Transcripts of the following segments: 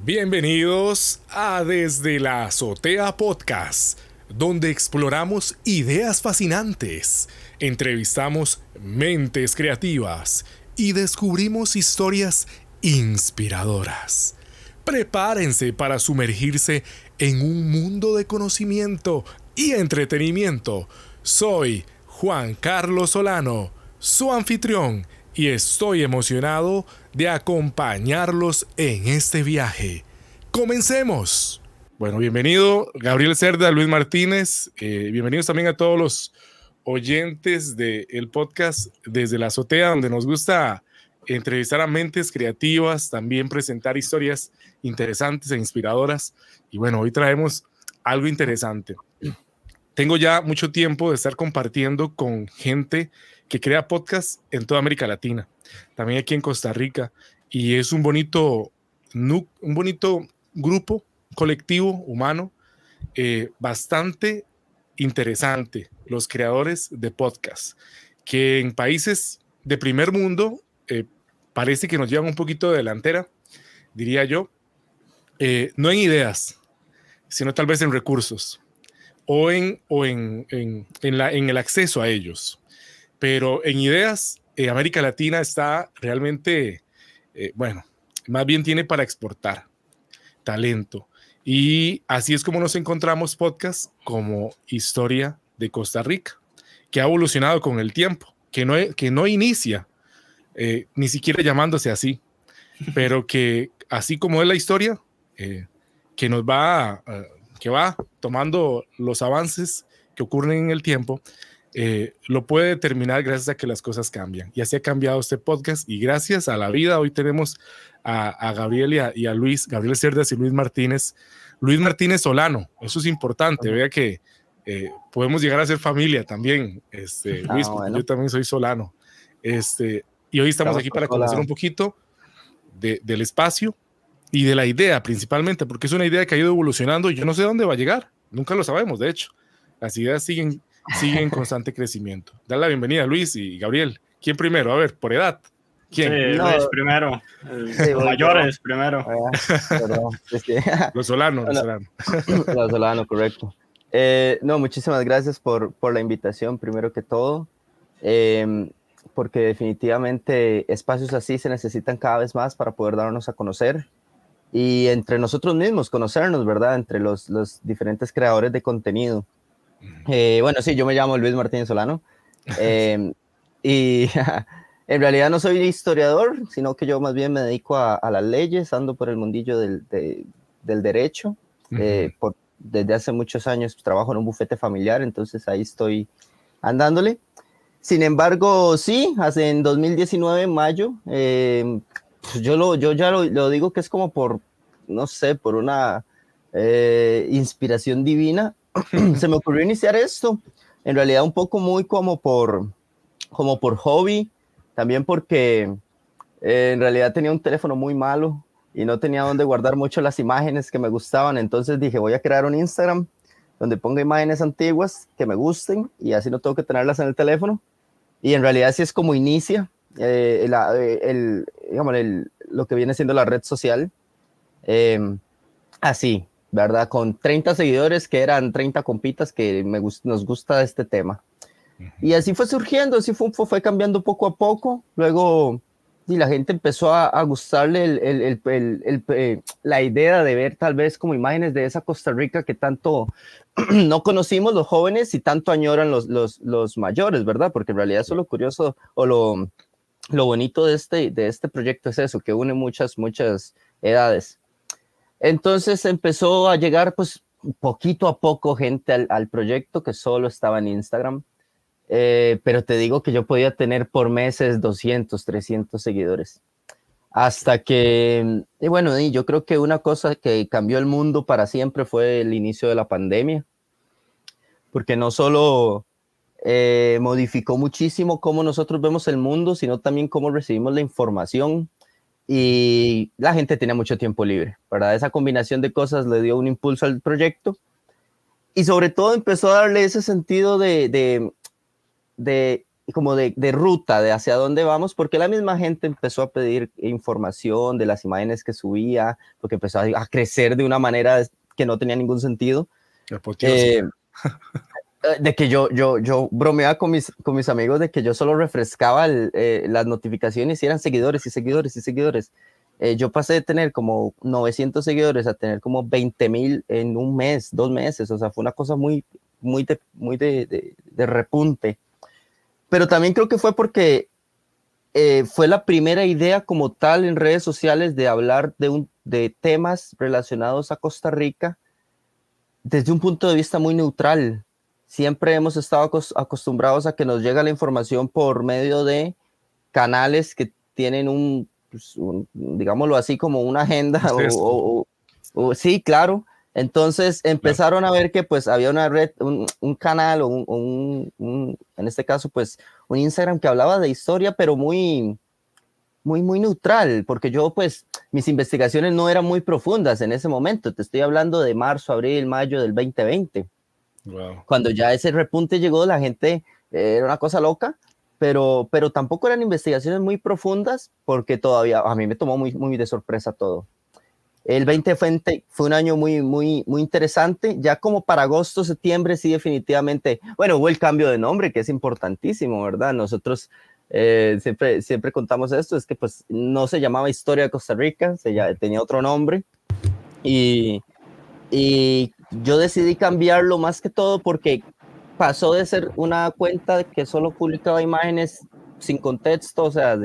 Bienvenidos a Desde la Azotea Podcast, donde exploramos ideas fascinantes, entrevistamos mentes creativas y descubrimos historias inspiradoras. Prepárense para sumergirse en un mundo de conocimiento y entretenimiento. Soy Juan Carlos Solano, su anfitrión, y estoy emocionado de acompañarlos en este viaje. ¡Comencemos! Bueno, bienvenido Gabriel Cerda, Luis Martínez. Bienvenidos también a todos los oyentes del podcast Desde la Azotea, donde nos gusta entrevistar a mentes creativas, también presentar historias interesantes e inspiradoras. Y bueno, hoy traemos algo interesante. Tengo ya mucho tiempo de estar compartiendo con gente que crea podcasts en toda América Latina, también aquí en Costa Rica, y es un bonito grupo colectivo humano bastante interesante, los creadores de podcasts, que en países de primer mundo parece que nos llevan un poquito de delantera, diría yo, no en ideas, sino tal vez en recursos o en el acceso a ellos. Pero en ideas, América Latina está realmente, más bien tiene para exportar talento. Y así es como nos encontramos podcasts como Historia de Costa Rica, que ha evolucionado con el tiempo, que no inicia ni siquiera llamándose así, pero que así como es la historia, que nos va, que va tomando los avances que ocurren en el tiempo, lo puede determinar gracias a que las cosas cambian. Y así ha cambiado este podcast, y gracias a la vida hoy tenemos a Gabriel y a Luis, Gabriel Cerdas y Luis Martínez Solano. Eso es importante, vea que podemos llegar a ser familia también, Luis, porque yo también soy Solano. Y hoy estamos aquí para conocer un poquito del espacio y de la idea principalmente, porque es una idea que ha ido evolucionando y yo no sé dónde va a llegar, nunca lo sabemos, de hecho. Las ideas siguen en constante crecimiento. Dale la bienvenida a Luis y Gabriel. ¿Quién primero? A ver, por edad. ¿Quién? Sí, no, Luis primero. Sí, los mayores primero. Los Solano. Los Solano, correcto. No, muchísimas gracias por la invitación, primero que todo, porque definitivamente espacios así se necesitan cada vez más para poder darnos a conocer y entre nosotros mismos conocernos, ¿verdad? Entre los diferentes creadores de contenido. Bueno, sí, yo me llamo Luis Martínez Solano y en realidad no soy historiador, sino que yo más bien me dedico a las leyes, ando por el mundillo del derecho. Desde hace muchos años trabajo en un bufete familiar, entonces ahí estoy andándole. Sin embargo, sí, en 2019, en mayo, yo ya lo digo que es como por, no sé, por una inspiración divina. Se me ocurrió iniciar esto, en realidad un poco muy como por hobby, también porque en realidad tenía un teléfono muy malo y no tenía dónde guardar mucho las imágenes que me gustaban, entonces dije voy a crear un Instagram donde ponga imágenes antiguas que me gusten y así no tengo que tenerlas en el teléfono, y en realidad así es como inicia lo que viene siendo la red social, así, ¿verdad? Con 30 seguidores, que eran 30 compitas que nos gusta este tema. Y así fue surgiendo, así fue cambiando poco a poco. Luego la gente empezó a gustarle la idea de ver tal vez como imágenes de esa Costa Rica que tanto no conocimos los jóvenes y tanto añoran los mayores, ¿verdad? Porque en realidad eso es lo curioso o lo bonito de este proyecto, es eso, que une muchas edades. Entonces empezó a llegar pues poquito a poco gente al proyecto, que solo estaba en Instagram, pero te digo que yo podía tener por meses 200, 300 seguidores. Hasta que, yo creo que una cosa que cambió el mundo para siempre fue el inicio de la pandemia, porque no solo modificó muchísimo cómo nosotros vemos el mundo, sino también cómo recibimos la información. Y la gente tenía mucho tiempo libre, ¿verdad? Esa combinación de cosas le dio un impulso al proyecto y sobre todo empezó a darle ese sentido de como de ruta, de hacia dónde vamos, porque la misma gente empezó a pedir información de las imágenes que subía, porque empezó a crecer de una manera que no tenía ningún sentido. De que yo bromeaba con mis amigos de que yo solo refrescaba las notificaciones y eran seguidores y seguidores y seguidores. Yo pasé de tener como 900 seguidores a tener como 20,000 en un mes, 2 meses. O sea, fue una cosa muy de repunte. Pero también creo que fue porque fue la primera idea como tal en redes sociales de hablar de temas relacionados a Costa Rica desde un punto de vista muy neutral. Siempre hemos estado acostumbrados a que nos llega la información por medio de canales que tienen digámoslo así, como una agenda. Sí, claro. Entonces empezaron a ver que pues había una red, un canal en este caso pues un Instagram que hablaba de historia, pero muy neutral, porque yo pues mis investigaciones no eran muy profundas en ese momento. Te estoy hablando de marzo, abril, mayo del 2020. Wow. Cuando ya ese repunte llegó, la gente era una cosa loca, pero tampoco eran investigaciones muy profundas, porque todavía a mí me tomó muy de sorpresa todo. El 2020 fue un año muy interesante. Ya como para agosto, septiembre, sí, definitivamente. Bueno, hubo el cambio de nombre, que es importantísimo, ¿verdad? Nosotros siempre contamos esto, es que pues no se llamaba Historia de Costa Rica, tenía otro nombre. Y yo decidí cambiarlo más que todo porque pasó de ser una cuenta que solo publicaba imágenes sin contexto, o sea,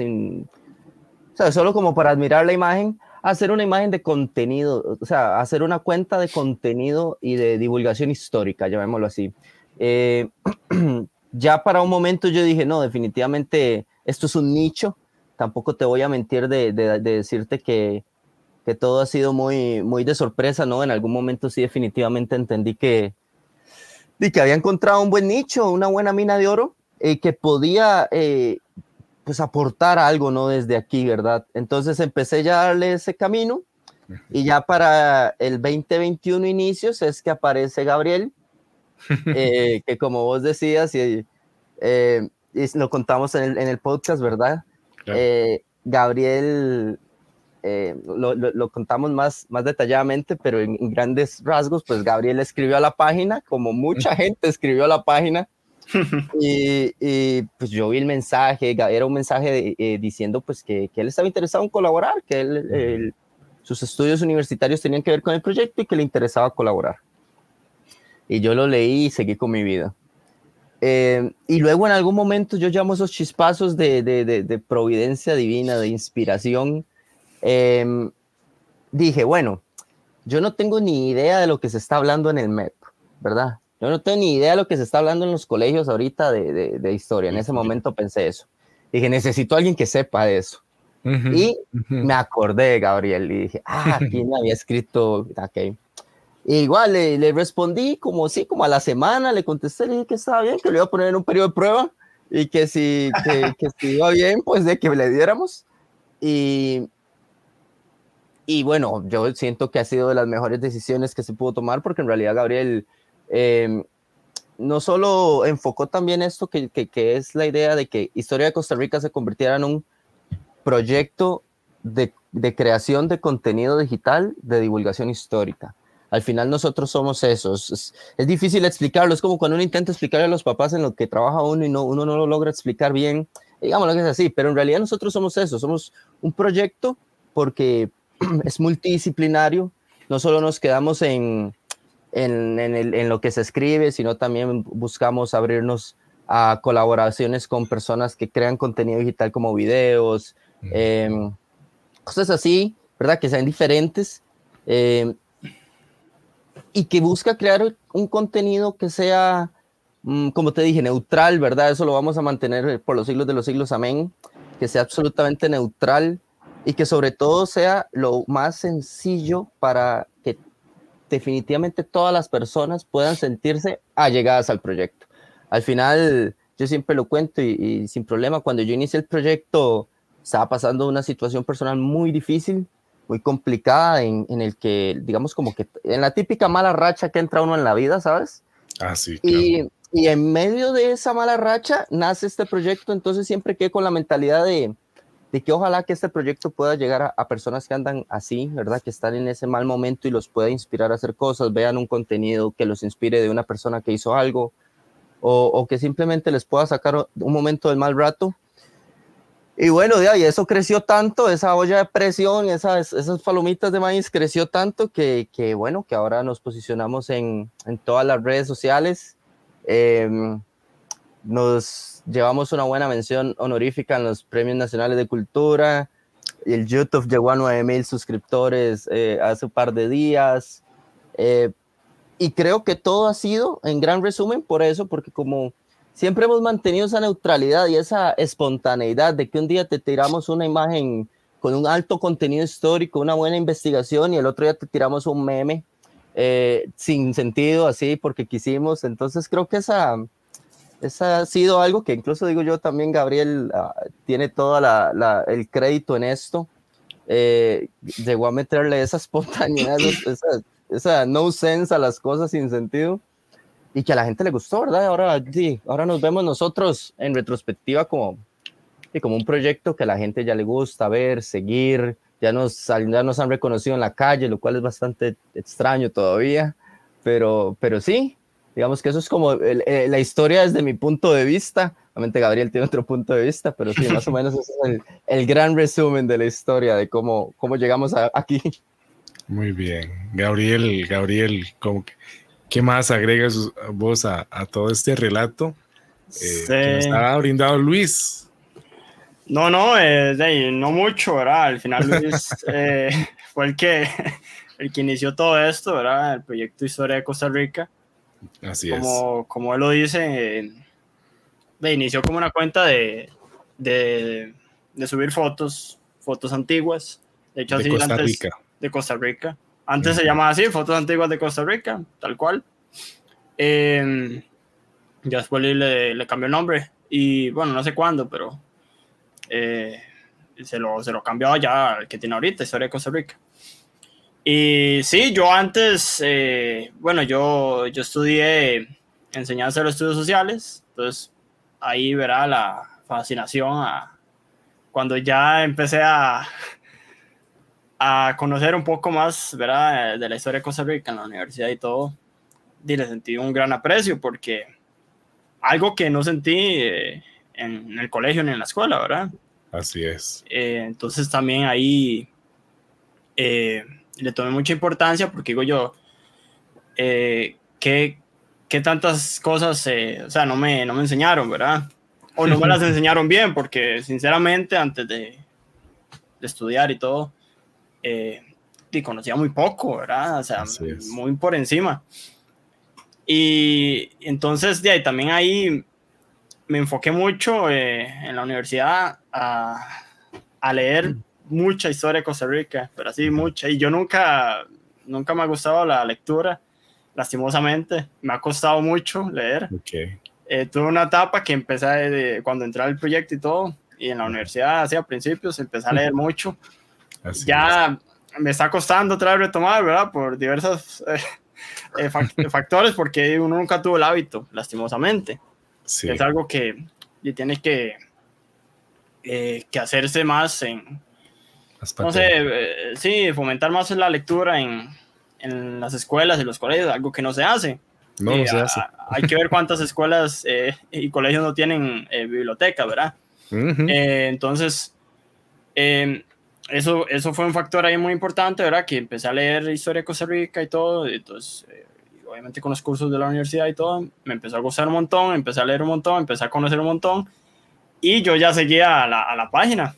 solo como para admirar la imagen, a hacer una imagen de contenido, o sea, hacer una cuenta de contenido y de divulgación histórica, llamémoslo así. Ya para un momento yo dije, no, definitivamente esto es un nicho. Tampoco te voy a mentir de decirte que todo ha sido muy de sorpresa, ¿no? En algún momento sí definitivamente entendí que había encontrado un buen nicho, una buena mina de oro, que podía pues aportar algo, ¿no? Desde aquí, ¿verdad? Entonces empecé ya a darle ese camino, y ya para el 2021 inicios es que aparece Gabriel, que como vos decías, y lo contamos en el podcast, ¿verdad? Claro. Gabriel, lo contamos más detalladamente, pero en grandes rasgos, pues Gabriel escribió a la página, como mucha gente escribió a la página, y pues yo vi el mensaje. Era un mensaje diciendo pues que él estaba interesado en colaborar, que sus estudios universitarios tenían que ver con el proyecto y que le interesaba colaborar. Y yo lo leí y seguí con mi vida. Y luego en algún momento yo llamo esos chispazos de providencia divina, de inspiración. Dije, bueno, yo no tengo ni idea de lo que se está hablando en el MEP, ¿verdad? Yo no tengo ni idea de lo que se está hablando en los colegios ahorita de historia. En ese momento pensé eso. Dije, necesito a alguien que sepa de eso. Y me acordé de Gabriel y dije, ¿quién me había escrito? Okay. Igual le respondí como a la semana, le contesté, le dije que estaba bien, que lo iba a poner en un periodo de prueba y que si iba bien, pues de que le diéramos. Y bueno, yo siento que ha sido de las mejores decisiones que se pudo tomar, porque en realidad Gabriel no solo enfocó también esto que es la idea de que Historia de Costa Rica se convirtiera en un proyecto de creación de contenido digital de divulgación histórica. Al final nosotros somos esos. Es difícil explicarlo, es como cuando uno intenta explicarle a los papás en lo que trabaja uno y uno no lo logra explicar bien, digámoslo que es así, pero en realidad nosotros somos eso, somos un proyecto porque es multidisciplinario. No solo nos quedamos en lo que se escribe, sino también buscamos abrirnos a colaboraciones con personas que crean contenido digital como videos, cosas así, ¿verdad? Que sean diferentes, y que busca crear un contenido que sea, como te dije, neutral, ¿verdad? Eso lo vamos a mantener por los siglos de los siglos, amén. Que sea absolutamente neutral y que sobre todo sea lo más sencillo para que definitivamente todas las personas puedan sentirse allegadas al proyecto. Al final, yo siempre lo cuento y sin problema, cuando yo inicié el proyecto estaba pasando una situación personal muy difícil, muy complicada, en el que, digamos, como que en la típica mala racha que entra uno en la vida, ¿sabes? Sí, claro. Y en medio de esa mala racha nace este proyecto, entonces siempre quedé con la mentalidad de que ojalá que este proyecto pueda llegar a personas que andan así, ¿verdad? Que están en ese mal momento y los pueda inspirar a hacer cosas, vean un contenido que los inspire de una persona que hizo algo, o que simplemente les pueda sacar un momento del mal rato. Y bueno, y eso creció tanto, esa olla de presión, esas palomitas de maíz creció tanto que bueno, que ahora nos posicionamos en todas las redes sociales. Nos llevamos una buena mención honorífica en los Premios Nacionales de Cultura. El YouTube llegó a 9,000 suscriptores hace un par de días. Y creo que todo ha sido, en gran resumen, por eso, porque como siempre hemos mantenido esa neutralidad y esa espontaneidad de que un día te tiramos una imagen con un alto contenido histórico, una buena investigación, y el otro día te tiramos un meme sin sentido, así, porque quisimos. Entonces creo que esa ha sido algo que incluso digo yo también, Gabriel tiene todo el crédito en esto. Llegó a meterle esa espontaneidad, esa no sense a las cosas sin sentido, y que a la gente le gustó, ¿verdad? Ahora nos vemos nosotros en retrospectiva como un proyecto que a la gente ya le gusta ver, seguir, ya nos han reconocido en la calle, lo cual es bastante extraño todavía, pero sí, digamos que eso es como la historia desde mi punto de vista. Obviamente Gabriel tiene otro punto de vista, pero sí, más o menos ese es el gran resumen de la historia de cómo llegamos aquí. Muy bien. Gabriel, ¿qué más agregas vos a todo este relato que nos ha brindado Luis? No, mucho, ¿verdad? Al final Luis fue el que inició todo esto, ¿verdad? El proyecto Historia de Costa Rica. Así como él lo dice, inició como una cuenta de subir fotos antiguas. De hecho, así Costa antes Rica. De Costa Rica. Antes se llamaba así, fotos antiguas de Costa Rica, tal cual. Ya después le cambió el nombre. Y bueno, no sé cuándo, pero se lo cambió ya al que tiene ahorita, Historia de Costa Rica. Y sí, yo antes, yo estudié enseñanza de los estudios sociales, entonces ahí verá la fascinación cuando ya empecé a conocer un poco más, ¿verdad?, de la historia de Costa Rica en la universidad y todo, y le sentí un gran aprecio, porque algo que no sentí en el colegio ni en la escuela, ¿verdad? Así es. Entonces también ahí le tomé mucha importancia, porque digo yo, ¿qué tantas cosas, no me enseñaron, ¿verdad? O no me las enseñaron bien, porque sinceramente antes de estudiar y todo, y conocía muy poco, ¿verdad? O sea, muy por encima. Y entonces, también ahí me enfoqué mucho en la universidad a leer mucha historia de Costa Rica, pero así mucha. Y yo nunca me ha gustado la lectura, lastimosamente. Me ha costado mucho leer. Okay. Tuve una etapa que empecé cuando entré al proyecto y todo, y en la universidad, así a principios, empecé a leer mucho. Me está costando otra vez retomar, ¿verdad? Por diversos factores, porque uno nunca tuvo el hábito, lastimosamente. Sí. Es algo que tiene que hacerse más no sé, sí, fomentar más la lectura en las escuelas y los colegios, algo que no se hace. No se hace. Hay que ver cuántas escuelas y colegios no tienen biblioteca, ¿verdad? Entonces, eso fue un factor ahí muy importante, ¿verdad? Que empecé a leer historia de Costa Rica y todo, entonces, obviamente con los cursos de la universidad y todo, me empezó a gustar un montón, empecé a leer un montón, empecé a conocer un montón, y yo ya seguía a la página.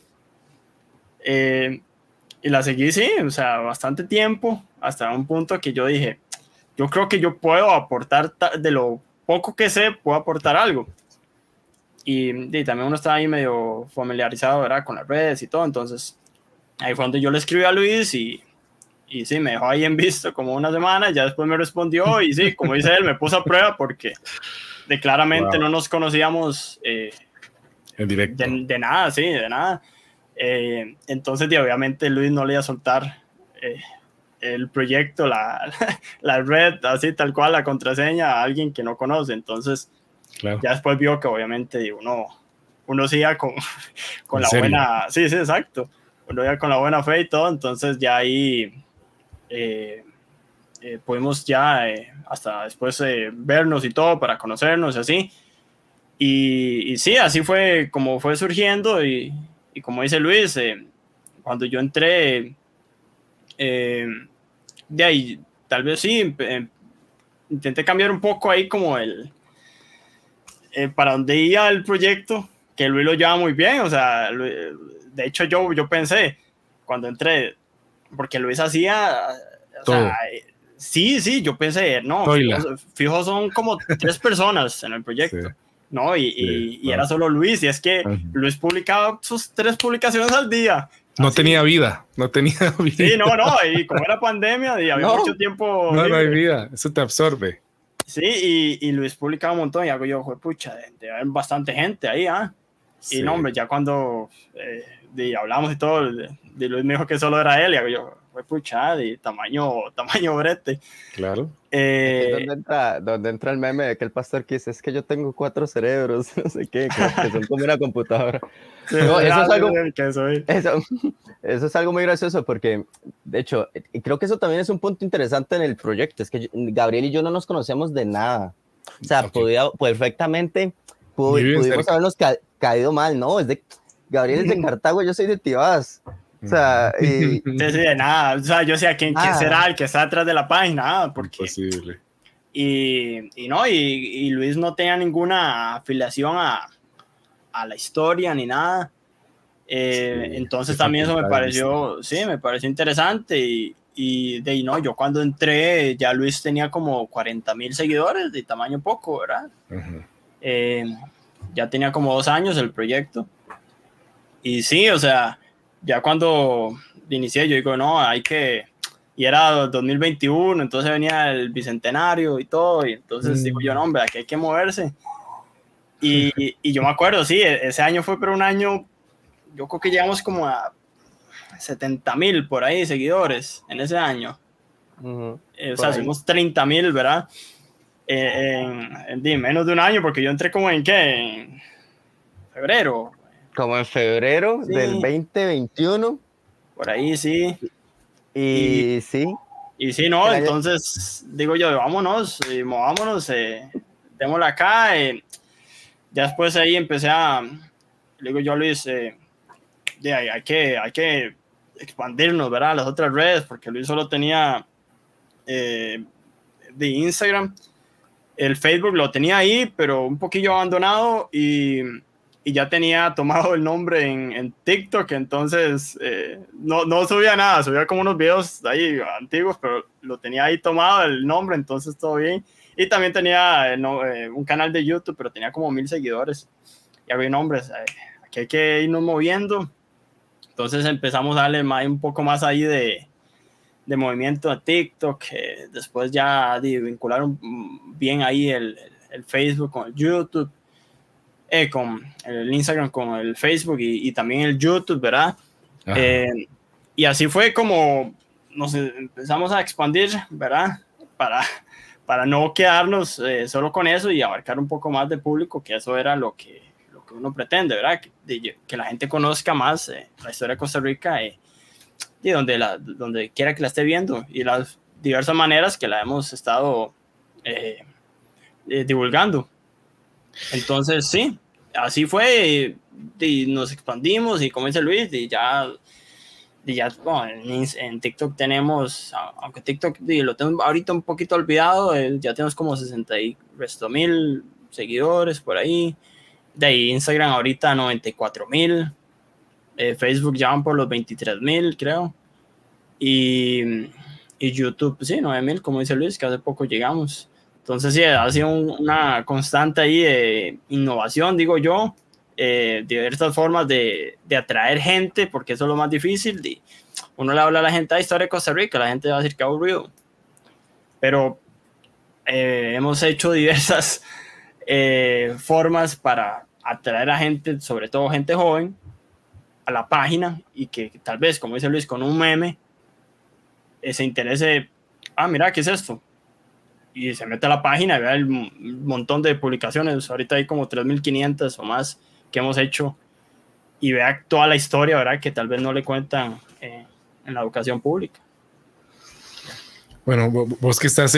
Y la seguí, sí, o sea, bastante tiempo, hasta un punto que yo dije, yo creo que yo puedo aportar, de lo poco que sé, puedo aportar algo. Y también uno estaba ahí medio familiarizado, ¿verdad?, con las redes y todo, entonces ahí fue donde yo le escribí a Luis y sí, me dejó ahí en visto como una semana, ya después me respondió y sí, como dice él, me puso a prueba porque claramente no nos conocíamos en directo. De nada, sí, de nada. Entonces, obviamente Luis no le iba a soltar el proyecto, la red, así tal cual, la contraseña a alguien que no conoce. Entonces, Claro. Ya después vio que obviamente uno sí iba con la serio? buena, sí, exacto, uno iba con la buena fe y todo, entonces ya ahí pudimos ya hasta después vernos y todo para conocernos y así. Y sí, así fue como fue surgiendo y como dice Luis, cuando yo entré, de ahí tal vez sí, intenté cambiar un poco ahí como para donde iba el proyecto, que Luis lo lleva muy bien, o sea, de hecho yo pensé cuando entré, porque Luis hacía, o todo. sea, sí, yo pensé, no, fijo son como 3 personas en el proyecto. Sí. ¿No? Y era solo Luis, y es que Luis publicaba sus 3 publicaciones al día. No tenía vida. Sí, no, y como era pandemia, y había mucho tiempo libre. No hay vida, eso te absorbe. Sí, y Luis publicaba un montón, y hago yo, pucha, de haber bastante gente ahí, ¿ah? Sí. Y no, hombre, ya cuando hablamos y todo, de Luis me dijo que solo era él, y hago yo, pucha, de tamaño brete. Claro. ¿Dónde entra el meme de que el pastor que dice, es que yo tengo 4 cerebros, no sé qué, que son como una computadora? Sí, no, eso es algo muy gracioso porque, de hecho, creo que eso también es un punto interesante en el proyecto, es que Gabriel y yo no nos conocíamos de nada. O sea, perfectamente pudimos habernos caído mal, ¿no? Gabriel es de Cartago, yo soy de Tibás. O sea, sí, de nada. O sea, yo sé quién será el que está atrás de la página, porque imposible. Y Luis no tenía ninguna afiliación a la historia ni nada. Entonces también eso me pareció interesante y yo cuando entré ya Luis tenía como 40,000 seguidores de tamaño poco, ¿verdad? Ya tenía como 2 años el proyecto y sí, o sea, ya cuando inicié yo digo, no, y era 2021, entonces venía el bicentenario y todo, y entonces digo yo, no, hombre, aquí hay que moverse. Y yo me acuerdo, sí, ese año fue, pero un año, yo creo que llegamos como a 70,000 por ahí seguidores en ese año. O sea, somos 30,000, ¿verdad? En menos de un año, porque yo entré como en febrero. Como en febrero del 2021. Por ahí, sí. Y sí. Y sí, no, entonces digo yo, vámonos, movámonos, démosla acá. Ya después ahí empecé le digo yo a Luis, hay que expandirnos, ¿verdad? Las otras redes, porque Luis solo tenía de Instagram. El Facebook lo tenía ahí, pero un poquillo abandonado y ya tenía tomado el nombre en TikTok, entonces no subía nada, subía como unos videos ahí antiguos, pero lo tenía ahí tomado el nombre, entonces todo bien. Y también tenía un canal de YouTube, pero tenía como 1,000 seguidores. Y había nombres, aquí hay que irnos moviendo. Entonces empezamos a darle un poco más ahí de movimiento a TikTok. Después ya vincularon bien ahí el Facebook con el YouTube. Con el Instagram, con el Facebook y también el YouTube, ¿verdad? Y así fue como nos empezamos a expandir, ¿verdad? Para no quedarnos solo con eso y abarcar un poco más de público, que eso era lo que uno pretende, ¿verdad? Que la gente conozca más la historia de Costa Rica y donde quiera que la esté viendo y las diversas maneras que la hemos estado divulgando. Entonces, sí, así fue y nos expandimos y como dice Luis, en TikTok tenemos, aunque TikTok lo tengo ahorita un poquito olvidado, ya tenemos como 60,000 seguidores por ahí. De ahí Instagram ahorita 94,000, Facebook ya van por los 23,000, creo. Y YouTube, sí, 9,000, como dice Luis, que hace poco llegamos. Entonces, sí, ha sido una constante ahí de innovación, digo yo, diversas formas de atraer gente, porque eso es lo más difícil. Uno le habla a la gente de historia de Costa Rica, la gente va a decir que aburrido. Pero hemos hecho diversas formas para atraer a gente, sobre todo gente joven, a la página y que tal vez, como dice Luis, con un meme se interese, mira, ¿qué es esto? y se mete a la página y ve el montón de publicaciones. Ahorita hay como 3.500 o más que hemos hecho, y vea toda la historia, ¿verdad? Que tal vez no le cuentan en la educación pública. Bueno, vos que estás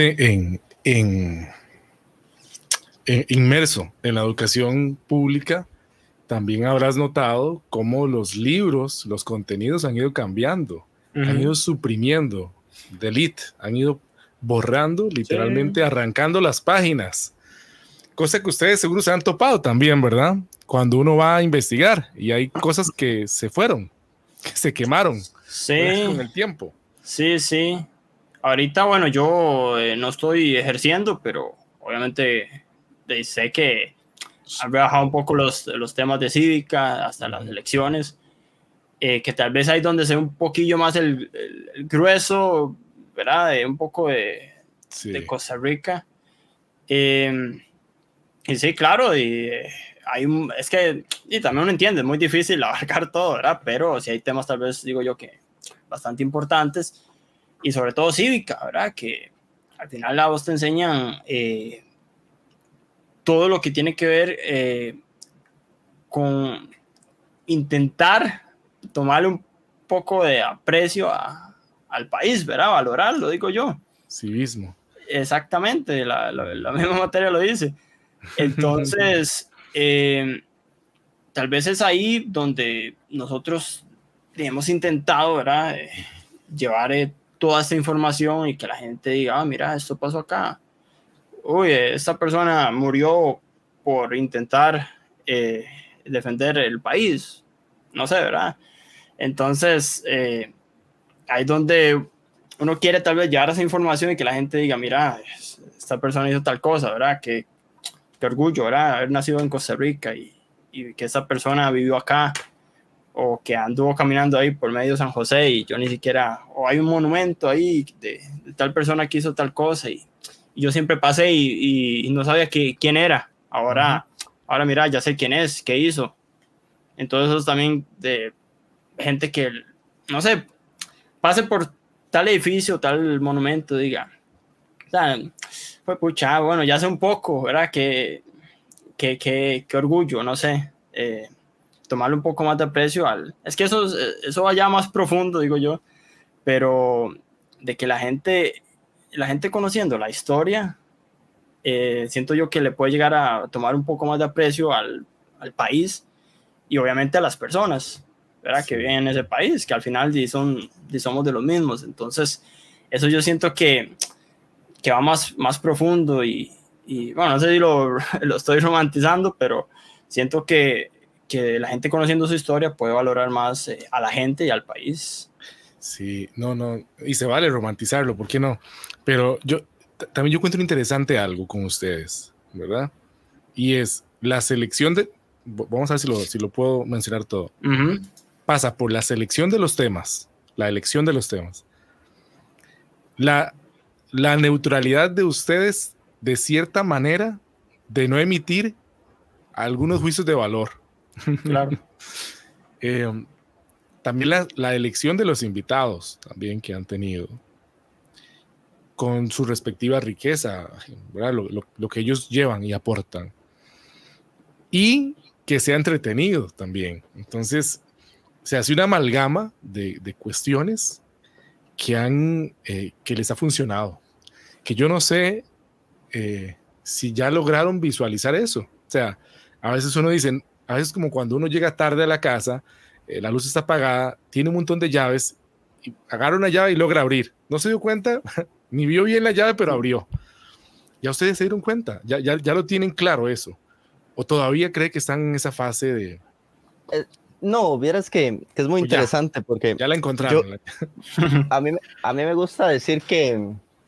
inmerso en la educación pública, también habrás notado cómo los libros, los contenidos han ido cambiando, han ido suprimiendo, delete, han ido borrando, literalmente arrancando las páginas. Cosa que ustedes seguro se han topado también, ¿verdad? Cuando uno va a investigar y hay cosas que se fueron, que se quemaron con el tiempo. Sí, sí. Ahorita, bueno, yo no estoy ejerciendo, pero obviamente sé que han bajado un poco los temas de cívica hasta las elecciones, que tal vez ahí donde se ve un poquillo más el grueso, ¿verdad? De un poco de Costa Rica. Y sí, claro, es que y también uno entiende, es muy difícil abarcar todo, ¿verdad? Pero sí hay temas tal vez, digo yo, que bastante importantes, y sobre todo cívica, ¿verdad? Que al final a vos te enseñan todo lo que tiene que ver con intentar tomarle un poco de aprecio al país, ¿verdad? Valorarlo, digo yo. Civismo. Exactamente, la misma materia lo dice. Entonces, tal vez es ahí donde nosotros hemos intentado, ¿verdad? Llevar toda esta información y que la gente diga, mira, esto pasó acá. Uy, esta persona murió por intentar defender el país. No sé, ¿verdad? Entonces, ahí donde uno quiere tal vez llevar esa información y que la gente diga, mira, esta persona hizo tal cosa, ¿verdad? Qué orgullo, ¿verdad? Haber nacido en Costa Rica y que esa persona vivió acá, o que anduvo caminando ahí por medio de San José y yo ni siquiera, o hay un monumento ahí de tal persona que hizo tal cosa, y yo siempre pasé y no sabía quién era. Ahora mira, ya sé quién es, qué hizo. Entonces eso es también de gente que, no sé, pase por tal edificio, tal monumento, diga, o sea, pues pucha, bueno, ya sé un poco, ¿verdad? Qué orgullo, no sé, tomarle un poco más de aprecio es que eso va ya más profundo, digo yo, pero de que la gente conociendo la historia, siento yo que le puede llegar a tomar un poco más de aprecio al país, y obviamente a las personas, ¿verdad? Sí. Que viven en ese país, que al final somos de los mismos. Entonces eso yo siento que va más profundo, y bueno, no sé si lo estoy romantizando, pero siento que la gente conociendo su historia puede valorar más a la gente y al país. Sí, no, y se vale romantizarlo, ¿por qué no? Pero también yo encuentro interesante algo con ustedes, ¿verdad? Y es la selección vamos a ver si lo puedo mencionar todo. Pasa por la selección de los temas, la elección de los temas, la neutralidad de ustedes, de cierta manera, de no emitir algunos juicios de valor. Claro. También la elección de los invitados también que han tenido, con su respectiva riqueza, ¿verdad? Lo que ellos llevan y aportan, y que sea entretenido también. Entonces se hace una amalgama de cuestiones que les ha funcionado, que yo no sé si ya lograron visualizar eso. O sea, a veces uno dice, a veces como cuando uno llega tarde a la casa, la luz está apagada, tiene un montón de llaves, y agarra una llave y logra abrir. No se dio cuenta, ni vio bien la llave, pero abrió. Ya ustedes se dieron cuenta, ya lo tienen claro eso. ¿O todavía cree que están en esa fase de...? No, vieras que es muy interesante, porque... Ya la encontraron. A mí me gusta decir que...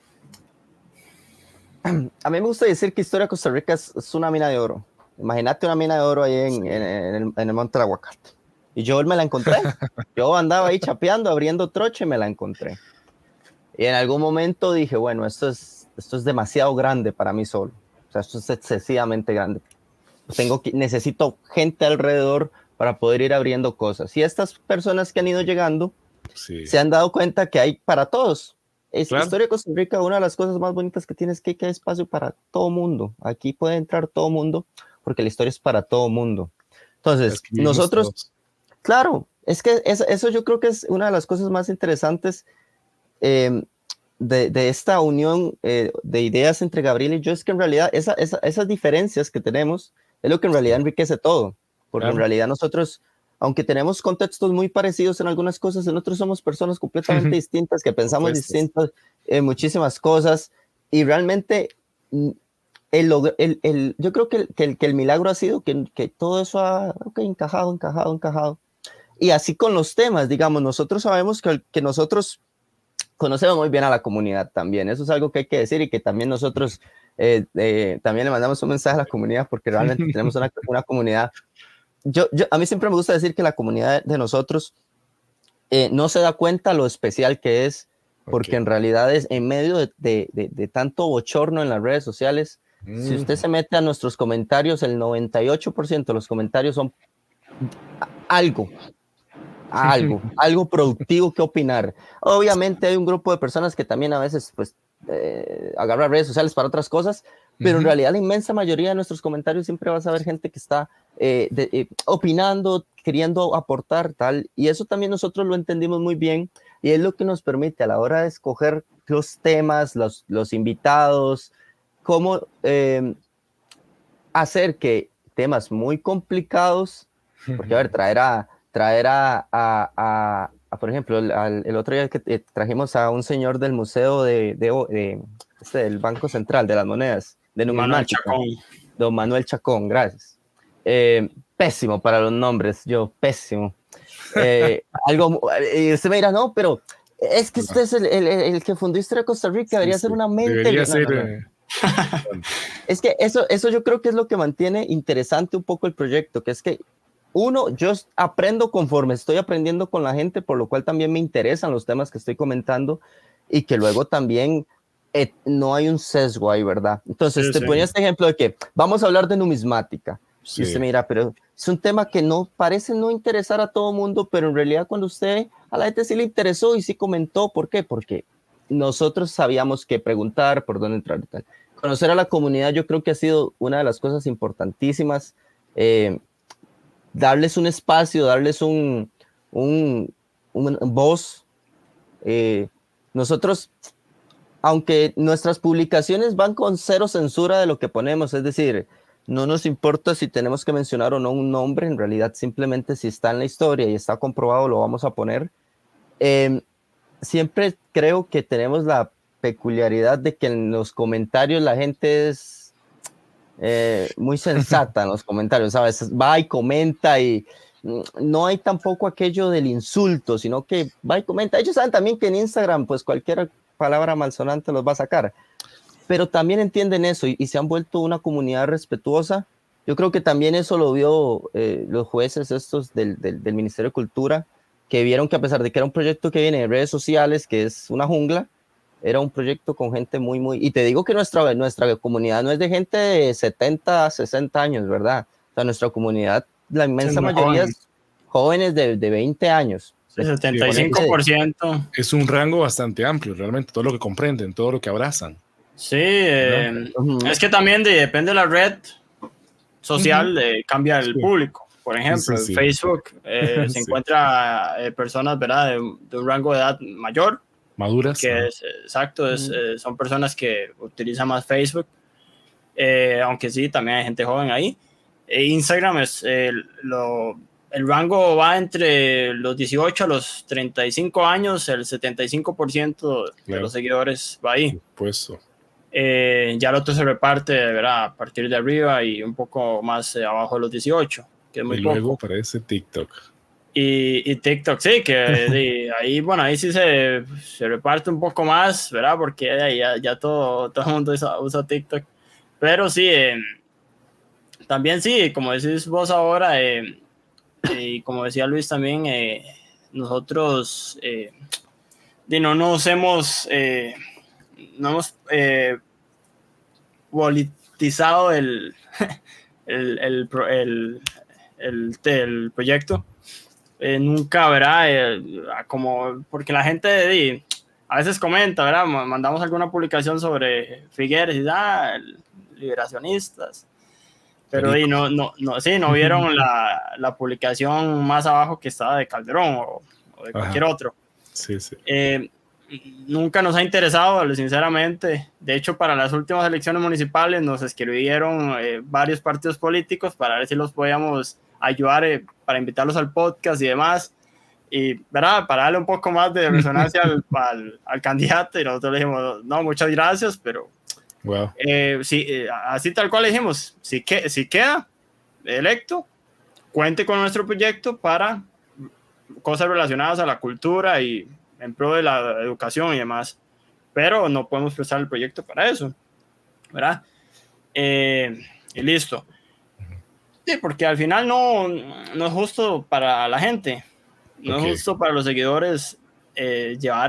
A mí me gusta decir que Historia de Costa Rica es una mina de oro. Imagínate una mina de oro ahí en el Monte del Aguacate. Y yo me la encontré. Yo andaba ahí chapeando, abriendo troche, y me la encontré. Y en algún momento dije, bueno, esto es demasiado grande para mí solo. O sea, esto es excesivamente grande. Necesito gente alrededor para poder ir abriendo cosas. Y estas personas que han ido llegando se han dado cuenta que hay para todos. Claro. Historia de Costa Rica, una de las cosas más bonitas que tiene es que hay espacio para todo mundo. Aquí puede entrar todo mundo porque la historia es para todo mundo. Entonces, nosotros, todos. claro, es que eso yo creo que es una de las cosas más interesantes de esta unión de ideas entre Gabriel y yo, es que en realidad esas diferencias que tenemos es lo que en realidad enriquece todo, porque en realidad nosotros, aunque tenemos contextos muy parecidos en algunas cosas, nosotros somos personas completamente distintas, que pensamos distintas en muchísimas cosas, y realmente yo creo que el milagro ha sido que todo eso ha encajado. Y así con los temas, digamos, nosotros sabemos que nosotros conocemos muy bien a la comunidad también, eso es algo que hay que decir, y que también nosotros también le mandamos un mensaje a la comunidad, porque realmente tenemos una comunidad. A mí siempre me gusta decir que la comunidad de nosotros no se da cuenta lo especial que es, porque en realidad es en medio de tanto bochorno en las redes sociales. Si usted se mete a nuestros comentarios, el 98% de los comentarios son algo productivo que opinar. Obviamente hay un grupo de personas que también a veces pues agarra redes sociales para otras cosas, pero en realidad la inmensa mayoría de nuestros comentarios siempre vas a ver gente que está opinando, queriendo aportar tal, y eso también nosotros lo entendimos muy bien, y es lo que nos permite a la hora de escoger los temas, los invitados, cómo hacer que temas muy complicados, porque a ver, traer a por ejemplo, el otro día que trajimos a un señor del Museo del Banco Central de las Monedas, de Numismática, don Manuel Chacón, gracias. Pésimo para los nombres, pésimo. Y usted me dirá, no, pero es que usted es el que fundó Historia de Costa Rica, debería ser una mente. Debería ser. Es que eso yo creo que es lo que mantiene interesante un poco el proyecto, que es que yo aprendo conforme estoy aprendiendo con la gente, por lo cual también me interesan los temas que estoy comentando, y que luego también no hay un sesgo ahí, ¿verdad? Entonces te ponía este ejemplo de que vamos a hablar de numismática. Y usted mira, pero es un tema que no parece no interesar a todo mundo, pero en realidad a la gente sí le interesó y sí comentó. ¿Por qué? Porque nosotros sabíamos qué preguntar, por dónde entrar y tal. Conocer a la comunidad yo creo que ha sido una de las cosas importantísimas. Darles un espacio, darles un voz. Nosotros, aunque nuestras publicaciones van con cero censura de lo que ponemos, es decir, no nos importa si tenemos que mencionar o no un nombre, en realidad simplemente si está en la historia y está comprobado lo vamos a poner. Siempre creo que tenemos la peculiaridad de que en los comentarios la gente es muy sensata en los comentarios, ¿sabes? Va y comenta y no hay tampoco aquello del insulto, sino que va y comenta. Ellos saben también que en Instagram pues cualquier palabra malsonante los va a sacar, pero también entienden eso y se han vuelto una comunidad respetuosa. Yo creo que también eso lo vio los jueces estos del Ministerio de Cultura, que vieron que a pesar de que era un proyecto que viene de redes sociales, que es una jungla, era un proyecto con gente muy, y te digo que nuestra comunidad no es de gente de 70, 60 años, ¿verdad? O sea, nuestra comunidad, la inmensa mayoría es jóvenes de 20 años. El 75%. Es un rango bastante amplio, realmente, todo lo que comprenden, todo lo que abrazan. Sí, es que también depende de la red social, cambia el público. Por ejemplo, en Facebook se encuentra personas, ¿verdad?, de un rango de edad mayor. Maduras. Que exacto, son personas que utilizan más Facebook, aunque sí, también hay gente joven ahí. Instagram el rango va entre los 18 a los 35 años, el 75% de los seguidores va ahí. Puesto. Ya el otro se reparte, ¿verdad?, a partir de arriba y un poco más abajo de los 18, que es muy poco. Luego aparece TikTok. Y TikTok, sí, que ahí, bueno, ahí sí se reparte un poco más, ¿verdad? Porque ya todo el mundo usa TikTok. Pero sí, también sí, como decís vos ahora, y como decía Luis también, nosotros no hemos politizado el proyecto. Nunca, ¿verdad? Como porque la gente a veces comenta, ¿verdad? Mandamos alguna publicación sobre Figueres y liberacionistas, pero no vieron la publicación más abajo que estaba de Calderón o de cualquier otro. Sí, sí. Nunca nos ha interesado, sinceramente. De hecho, para las últimas elecciones municipales nos escribieron varios partidos políticos para ver si los podíamos ayudar para invitarlos al podcast y demás. Y, ¿verdad? Para darle un poco más de resonancia al candidato, y nosotros le dijimos, no, muchas gracias, pero wow. Sí, así tal cual le dijimos, si queda electo, cuente con nuestro proyecto para cosas relacionadas a la cultura y en pro de la educación y demás, pero no podemos prestar el proyecto para eso, ¿verdad? Y listo. Sí, porque al final no es justo para la gente, no es justo para los seguidores llevar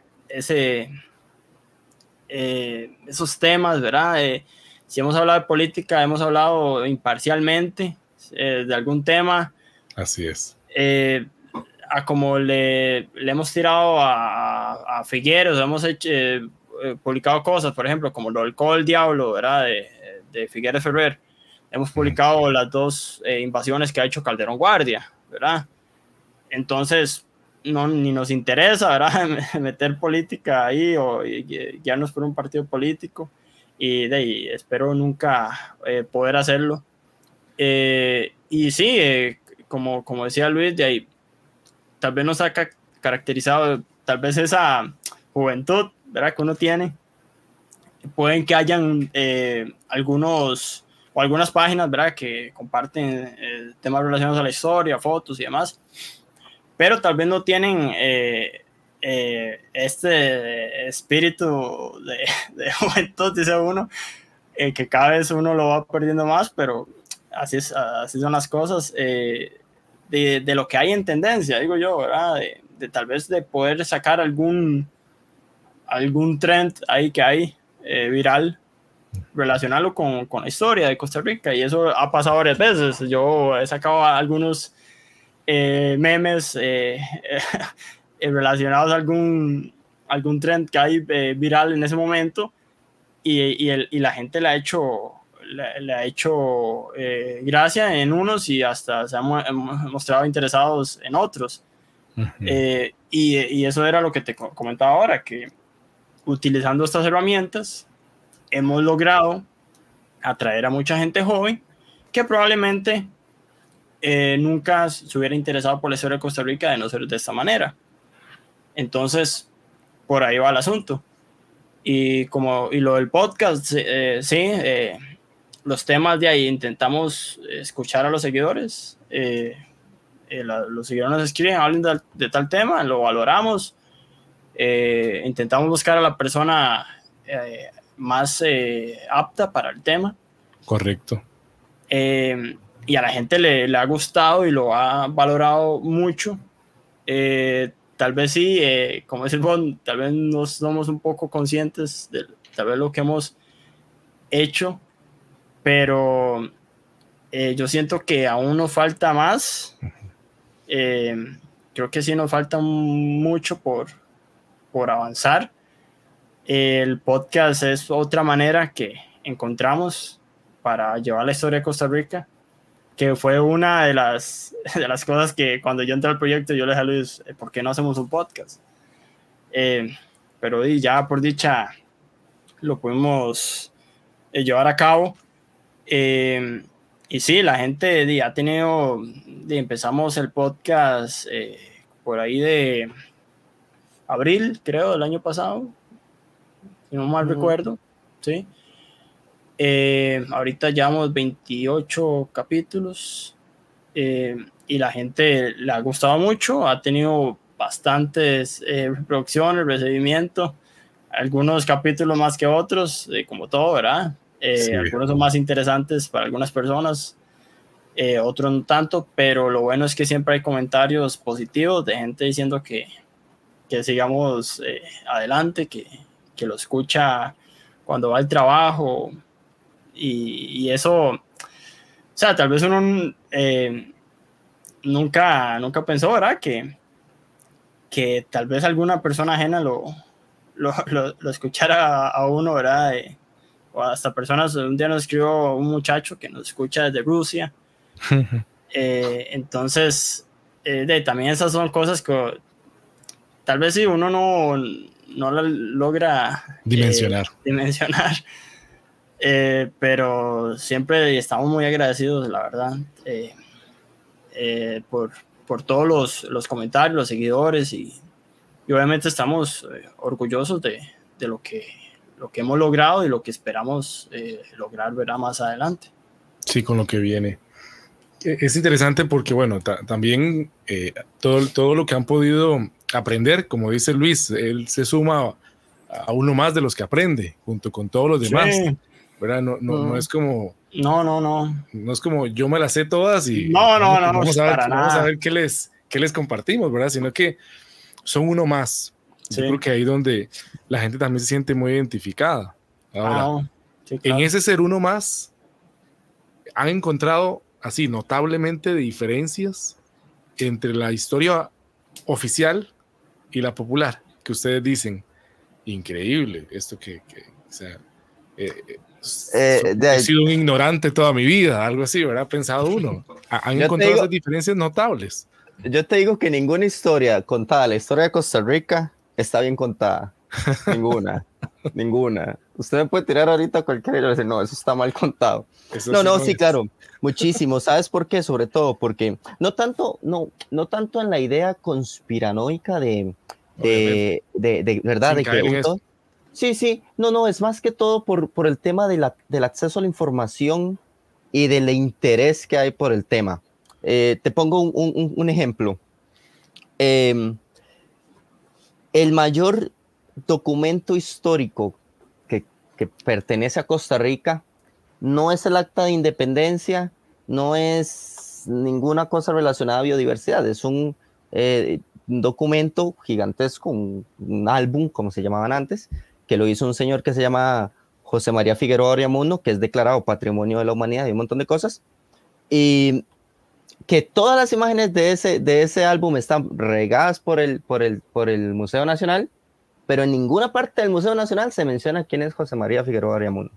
esos temas, ¿verdad? Si hemos hablado de política, hemos hablado imparcialmente de algún tema. Así es. A como le hemos tirado a Figueres, hemos publicado cosas, por ejemplo, como lo del Codo del Diablo, ¿verdad? De Figueres Ferrer. Hemos publicado las 2 invasiones que ha hecho Calderón Guardia, ¿verdad? Entonces, ni nos interesa, ¿verdad? Meter política ahí o guiarnos por un partido político, y espero nunca poder hacerlo. Y sí, como decía Luis, de ahí tal vez nos ha caracterizado tal vez esa juventud, ¿verdad? Que uno tiene. Pueden que hayan algunas páginas, ¿verdad? Que comparten temas relacionados a la historia, fotos y demás, pero tal vez no tienen este espíritu de juventud, dice uno, que cada vez uno lo va perdiendo más, pero así son las cosas. De lo que hay en tendencia, digo yo, ¿verdad? De tal vez de poder sacar algún trend ahí que hay viral, relacionarlo con la historia de Costa Rica, y eso ha pasado varias veces. Yo he sacado algunos memes relacionados a algún trend que hay viral en ese momento, y la gente le ha hecho gracia en unos y hasta se han mostrado interesados en otros. Y eso era lo que te comentaba ahora, que utilizando estas herramientas hemos logrado atraer a mucha gente joven que probablemente nunca se hubiera interesado por la historia de Costa Rica de no ser de esta manera. Entonces, por ahí va el asunto. Y lo del podcast, los temas de ahí intentamos escuchar a los seguidores. Los seguidores nos escriben, hablen de tal tema, lo valoramos. Intentamos buscar a la persona más apta para el tema. Correcto. Y a la gente le ha gustado y lo ha valorado mucho. Tal vez sí, como dice Bon, tal vez no somos un poco conscientes de tal vez lo que hemos hecho, pero yo siento que aún nos falta más. Creo que sí nos falta mucho por avanzar. El podcast es otra manera que encontramos para llevar la historia de Costa Rica, que fue una de las cosas que cuando yo entré al proyecto yo le dije a Luis, ¿por qué no hacemos un podcast? Pero ya por dicha lo pudimos llevar a cabo. Y sí, la gente ha tenido, empezamos el podcast por ahí de abril, creo, del año pasado, si no mal recuerdo, ¿sí? Ahorita llevamos 28 capítulos y la gente le ha gustado mucho, ha tenido bastantes reproducciones, recibimiento, algunos capítulos más que otros, como todo, ¿verdad? Sí. Algunos son más interesantes para algunas personas, otros no tanto, pero lo bueno es que siempre hay comentarios positivos de gente diciendo que sigamos adelante, que lo escucha cuando va al trabajo, y eso, o sea, tal vez uno nunca pensó, ¿verdad? Que tal vez alguna persona ajena lo lo escuchara a uno, ¿verdad? O hasta personas, un día nos escribió un muchacho que nos escucha desde Rusia. Entonces, también esas son cosas que tal vez si uno no la logra dimensionar, pero siempre estamos muy agradecidos, la verdad, por todos los comentarios, los seguidores, y obviamente estamos orgullosos de lo que hemos logrado y lo que esperamos lograr, ¿verdad?, más adelante. Sí, con lo que viene. Es interesante porque, bueno, también todo lo que han podido aprender, como dice Luis, él se suma a uno más de los que aprende, junto con todos los demás, sí. ¿verdad? No es como... No es como yo me las sé todas y vamos a ver qué les compartimos, ¿verdad? Sino que son uno más. Sí. Yo creo que ahí donde la gente también se siente muy identificada. Ahora, sí, claro. En ese ser uno más, han encontrado así notablemente diferencias entre la historia oficial y la popular, que ustedes dicen, increíble, esto o sea, he sido un ignorante toda mi vida, algo así, ¿verdad? Pensado uno. Han encontrado esas diferencias notables. Yo te digo que ninguna historia contada, la historia de Costa Rica, está bien contada. Ninguna. Usted me puede tirar ahorita cualquiera y decir, no, eso está mal contado. Sí, claro, muchísimo. ¿Sabes por qué? Sobre todo porque no tanto en la idea conspiranoica de verdad, de que sí, no, es más que todo por el tema del acceso a la información y del interés que hay por el tema. Te pongo un ejemplo. El mayor documento histórico que pertenece a Costa Rica no es el Acta de Independencia, no es ninguna cosa relacionada a biodiversidad, es un documento gigantesco, un álbum, como se llamaban antes, que lo hizo un señor que se llama José María Figueroa Oriamuno, que es declarado Patrimonio de la Humanidad y un montón de cosas, y que todas las imágenes de ese álbum están regadas por el Museo Nacional, pero en ninguna parte del Museo Nacional se menciona quién es José María Figueroa Oriamuno.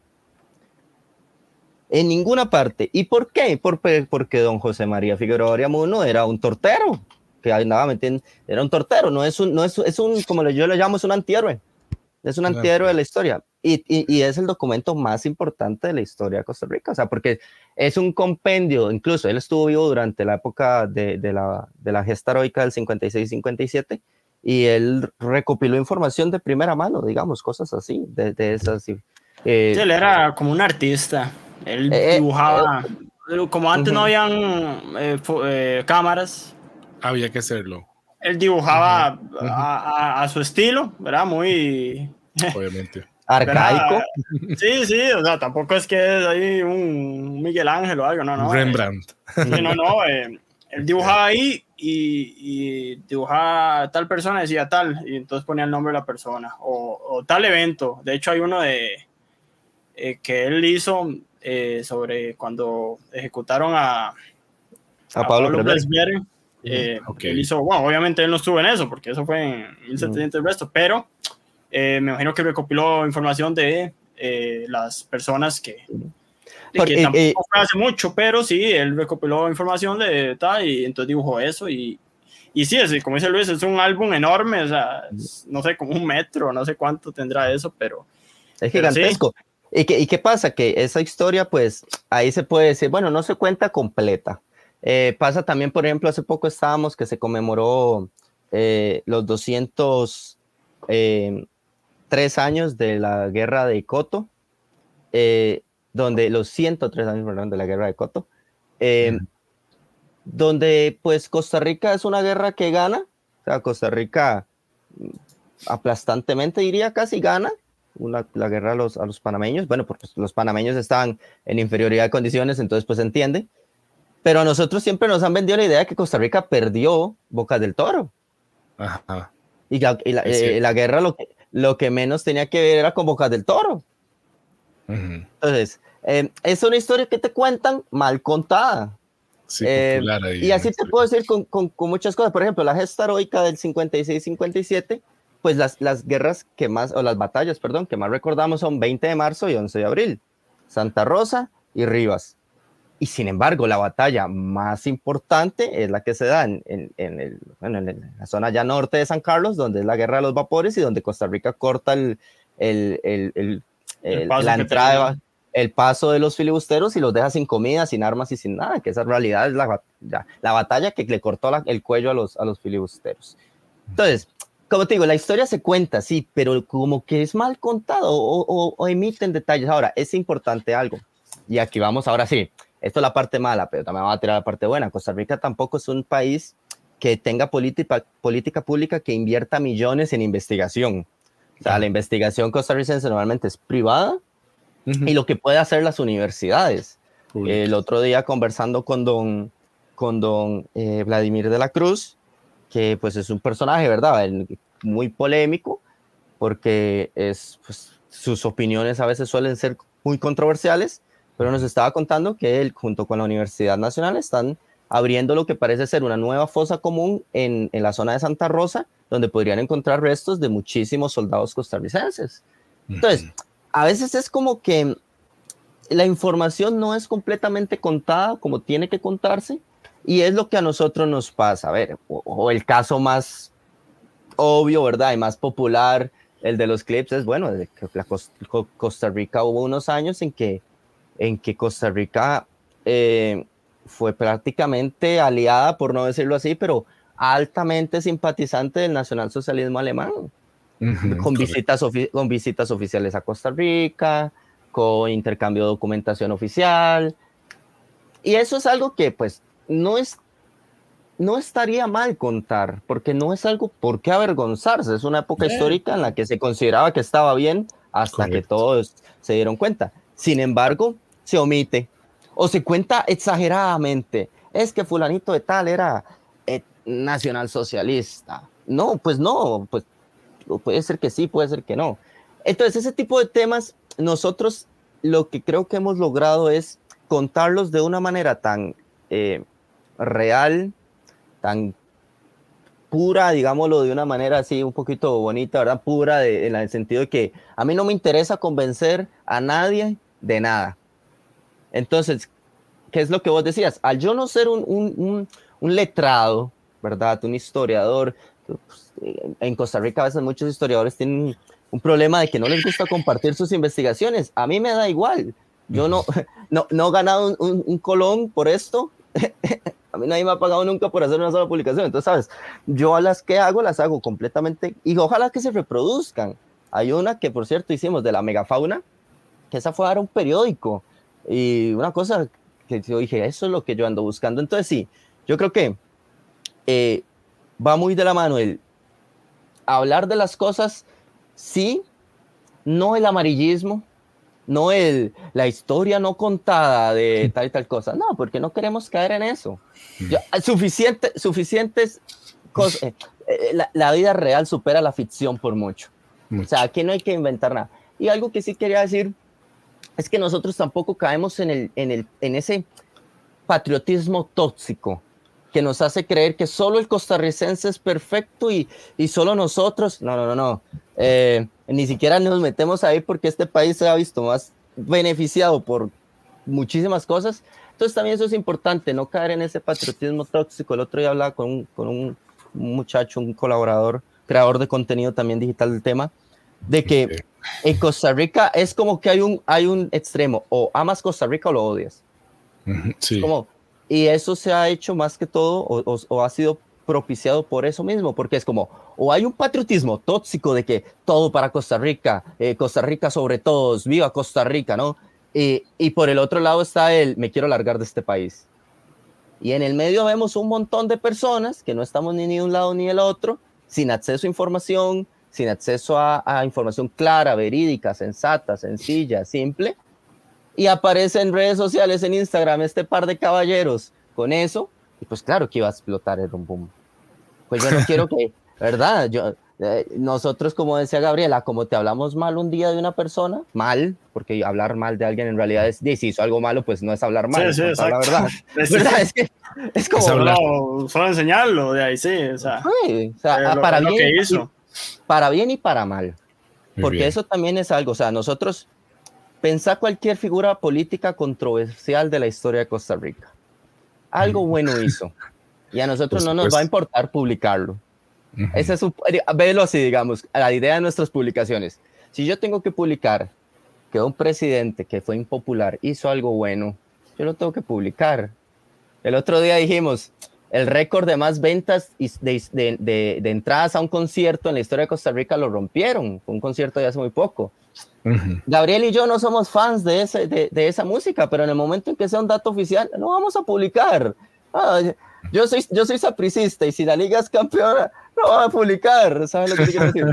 En ninguna parte. ¿Y por qué? Porque don José María Figueroa Oriamuno era un tortero, que andaba metiendo, era un tortero, es un como yo lo llamo, es un antihéroe. Es un antihéroe de la historia. Y es el documento más importante de la historia de Costa Rica. O sea, porque es un compendio, incluso él estuvo vivo durante la época de la gesta heroica del 56-57, y él recopiló información de primera mano, digamos, cosas así, de esas. Sí, él era como un artista. Él dibujaba, como antes no habían cámaras. Había que hacerlo. Él dibujaba a su estilo, ¿verdad? Muy... Obviamente. Arcaico. Sí, o sea, tampoco es que es ahí un Miguel Ángel o algo, no. Rembrandt. Él dibujaba ahí y dibujaba a tal persona, decía tal, y entonces ponía el nombre de la persona, o tal evento. De hecho, hay uno que él hizo sobre cuando ejecutaron a Pablo Presbere. Él hizo, bueno, obviamente él no estuvo en eso, porque eso fue en 1700 el resto, pero me imagino que recopiló información de las personas que tampoco fue hace mucho, pero sí, él recopiló información de tal, y entonces dibujó eso, y sí, como dice Luis, es un álbum enorme, o sea, no sé, como 1 metro, no sé cuánto tendrá eso, pero es gigantesco. Sí. ¿Y qué pasa? Que esa historia, pues, ahí se puede decir, bueno, no se cuenta completa. Pasa también, por ejemplo, hace poco estábamos que se conmemoró los 203 años de la guerra de Coto, donde los 103 años, perdón, de la guerra de Coto, donde pues Costa Rica es una guerra que gana, o sea, Costa Rica aplastantemente, diría, casi gana la guerra a los panameños, bueno, porque los panameños estaban en inferioridad de condiciones, entonces pues se entiende. Pero a nosotros siempre nos han vendido la idea de que Costa Rica perdió Bocas del Toro. Ajá. Y la guerra lo que menos tenía que ver era con Bocas del Toro. Entonces, es una historia que te cuentan mal contada. Sí, popular ahí, y así te puedo decir con muchas cosas. Por ejemplo, la gesta heroica del 56-57 pues las guerras que más, o las batallas, perdón, que más recordamos son 20 de marzo y 11 de abril, Santa Rosa y Rivas. Y sin embargo, la batalla más importante es la que se da en la zona ya norte de San Carlos, donde es la guerra de los vapores y donde Costa Rica corta la entrada, el paso de los filibusteros y los deja sin comida, sin armas y sin nada, que esa en realidad es la batalla que le cortó el cuello a los filibusteros. Entonces, como te digo, la historia se cuenta, sí, pero como que es mal contado o emiten detalles. Ahora, es importante algo, y aquí vamos, ahora sí, esto es la parte mala, pero también vamos a tirar la parte buena. Costa Rica tampoco es un país que tenga política pública que invierta millones en investigación. O sea, la investigación costarricense normalmente es privada y lo que puede hacer las universidades. El otro día conversando con don Vladimir de la Cruz, que pues es un personaje, ¿verdad? Muy polémico, porque pues, sus opiniones a veces suelen ser muy controversiales, pero nos estaba contando que él, junto con la Universidad Nacional, están abriendo lo que parece ser una nueva fosa común en la zona de Santa Rosa, donde podrían encontrar restos de muchísimos soldados costarricenses. Entonces, a veces es como que la información no es completamente contada como tiene que contarse, y es lo que a nosotros nos pasa. A ver, o el caso más obvio, ¿verdad? Y más popular, el de los clips, es bueno, de que Costa Rica hubo unos años en que Costa Rica fue prácticamente aliada, por no decirlo así, pero altamente simpatizante del nacionalsocialismo alemán, con visitas oficiales a Costa Rica, con intercambio de documentación oficial, y eso es algo que pues no estaría mal contar, porque no es algo por qué avergonzarse. Es una época histórica en la que se consideraba que estaba bien hasta que todos se dieron cuenta. Sin embargo, se omite o se cuenta exageradamente. Es que fulanito de tal era nacionalsocialista. No, pues puede ser que sí, puede ser que no. Entonces, ese tipo de temas, nosotros lo que creo que hemos logrado es contarlos de una manera tan real, tan pura, digámoslo de una manera así un poquito bonita, ¿verdad? Pura en el sentido de que a mí no me interesa convencer a nadie de nada. Entonces, ¿qué es lo que vos decías? Al yo no ser un letrado, ¿verdad? Un historiador, pues, en Costa Rica a veces muchos historiadores tienen un problema de que no les gusta compartir sus investigaciones. A mí me da igual. Yo no he ganado un colón por esto. A mí nadie me ha pagado nunca por hacer una sola publicación. Entonces, ¿sabes? Yo las hago completamente, y ojalá que se reproduzcan. Hay una que, por cierto, hicimos de la megafauna, que esa fue a dar un periódico. Y una cosa que yo dije, eso es lo que yo ando buscando. Entonces, sí, yo creo que va muy de la mano el hablar de las cosas, sí, no el amarillismo, no la historia no contada de tal y tal cosa, no, porque no queremos caer en eso. Suficientes cosas. La vida real supera la ficción por mucho. O sea, aquí no hay que inventar nada. Y algo que sí quería decir es que nosotros tampoco caemos en ese patriotismo tóxico que nos hace creer que solo el costarricense es perfecto y solo nosotros. No. Ni siquiera nos metemos ahí, porque este país se ha visto más beneficiado por muchísimas cosas. Entonces también eso es importante, no caer en ese patriotismo tóxico. El otro día hablaba con un muchacho, un colaborador, creador de contenido también digital del tema, de que en Costa Rica es como que hay un extremo, o amas Costa Rica o lo odias. Sí. Y eso se ha hecho más que todo, o ha sido propiciado por eso mismo, porque es como, o hay un patriotismo tóxico de que todo para Costa Rica sobre todos, viva Costa Rica, ¿no? Y por el otro lado está me quiero largar de este país. Y en el medio vemos un montón de personas que no estamos ni de un lado ni del otro, sin acceso a información, sin acceso a información clara, verídica, sensata, sencilla, simple, y aparece en redes sociales, en Instagram, este par de caballeros con eso, y pues claro que iba a explotar el boom. Pues yo no quiero que, ¿verdad? Nosotros, como decía Gabriela, como te hablamos mal un día de una persona, mal, porque hablar mal de alguien en realidad es, si hizo algo malo, pues no es hablar mal, sí, es la verdad. Es como no, solo enseñarlo de ahí, sí, o sea, para para bien y para mal, Muy porque bien. eso también es algo, o sea, nosotros pensá cualquier figura política controversial de la historia de Costa Rica, algo bueno hizo, y a nosotros no nos va a importar publicarlo. Ese es véelo así, digamos, la idea de nuestras publicaciones. Si yo tengo que publicar que un presidente que fue impopular hizo algo bueno, yo lo tengo que publicar. El otro día dijimos, el récord de más ventas de entradas a un concierto en la historia de Costa Rica lo rompieron. Fue un concierto de hace muy poco. Gabriel y yo no somos fans de esa música, pero en el momento en que sea un dato oficial, lo vamos a publicar. Yo soy sapricista y si la liga es campeona, lo van a publicar. ¿Sabes lo que quiero decir?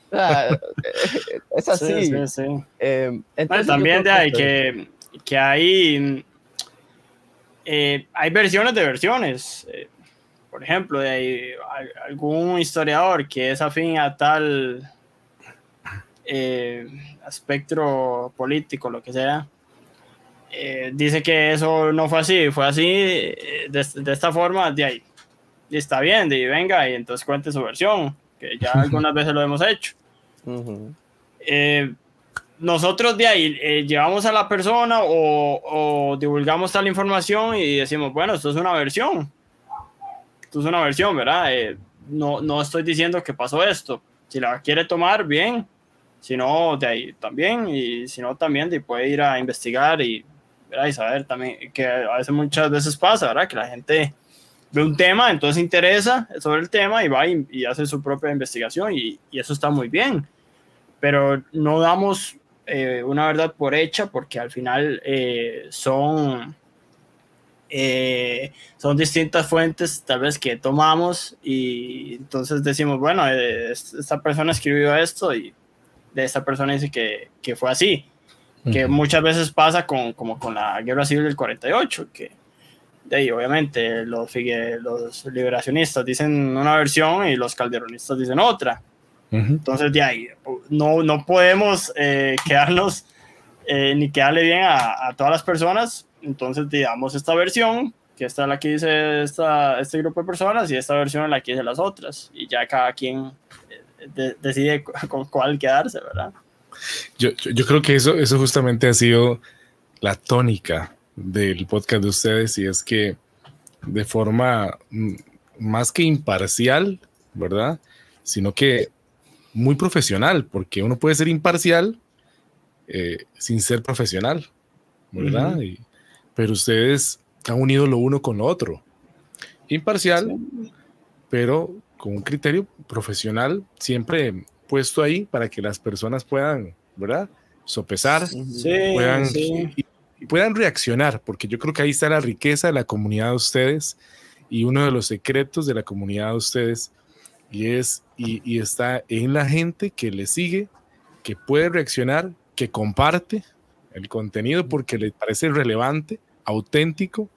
Es así. Sí. Entonces también que hay versiones de versiones. Por ejemplo, hay algún historiador que es afín a tal espectro político, lo que sea, dice que eso no fue así, fue así de esta forma, de ahí. Y está bien, venga, y entonces cuente su versión, que ya algunas veces lo hemos hecho. Nosotros de ahí llevamos a la persona o divulgamos tal información y decimos, bueno, esto es una versión, ¿verdad? No estoy diciendo que pasó esto. Si la quiere tomar, bien. Si no, de ahí también. Y si no, también puede ir a investigar y saber también, que muchas veces pasa, ¿verdad? Que la gente ve un tema, entonces se interesa sobre el tema y va y hace su propia investigación y eso está muy bien. Pero no damos una verdad por hecha, porque al final son distintas fuentes tal vez que tomamos y entonces decimos, bueno, esta persona escribió esto y de esta persona dice que fue así, que muchas veces pasa como con la guerra civil del 48, que de ahí obviamente los liberacionistas dicen una versión y los calderonistas dicen otra. Entonces de ahí no podemos quedarnos ni quedarle bien a todas las personas. Entonces digamos esta versión, que esta es la que dice este grupo de personas, y esta versión es la que dice las otras, y ya cada quien decide con cuál quedarse, ¿verdad? Yo creo que eso justamente ha sido la tónica del podcast de ustedes, y es que de forma más que imparcial, ¿verdad? Sino que muy profesional, porque uno puede ser imparcial sin ser profesional, ¿verdad? Pero ustedes han unido lo uno con lo otro. Imparcial, sí, pero con un criterio profesional siempre puesto ahí para que las personas puedan, ¿verdad? Sopesar, puedan reaccionar, porque yo creo que ahí está la riqueza de la comunidad de ustedes y uno de los secretos de la comunidad de ustedes, y está en la gente que le sigue, que puede reaccionar, que comparte el contenido porque le parece relevante, auténtico,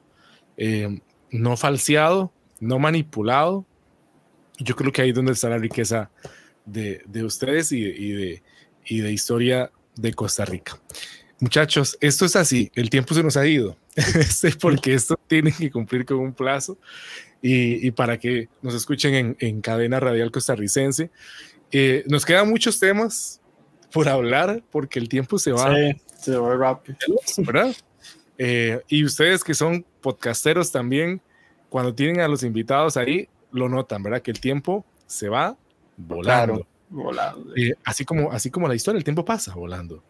no falseado, no manipulado. Yo creo que ahí es donde está la riqueza de ustedes y de historia de Costa Rica. Muchachos, esto es así, el tiempo se nos ha ido, porque esto tiene que cumplir con un plazo, y para que nos escuchen en cadena radial costarricense. Nos quedan muchos temas por hablar, porque el tiempo se va. Sí, se va rápido, ¿verdad? Y ustedes que son podcasteros también, cuando tienen a los invitados ahí, lo notan, ¿verdad? Que el tiempo se va volando. Claro, volando. Así como la historia, el tiempo pasa volando.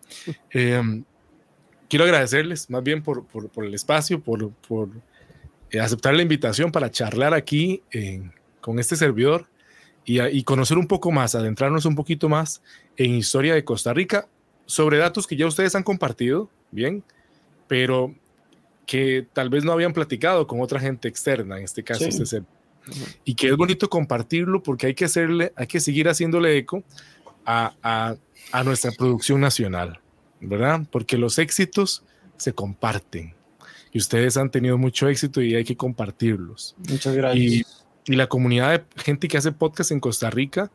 Quiero agradecerles más bien por el espacio, por aceptar la invitación para charlar aquí con este servidor y conocer un poco más, adentrarnos un poquito más en historia de Costa Rica, sobre datos que ya ustedes han compartido, bien, pero que tal vez no habían platicado con otra gente externa, en este caso sí. Y que es bonito compartirlo, porque hay que seguir haciéndole eco a nuestra producción nacional, ¿verdad? Porque los éxitos se comparten y ustedes han tenido mucho éxito y hay que compartirlos. Muchas gracias. Y la comunidad de gente que hace podcast en Costa Rica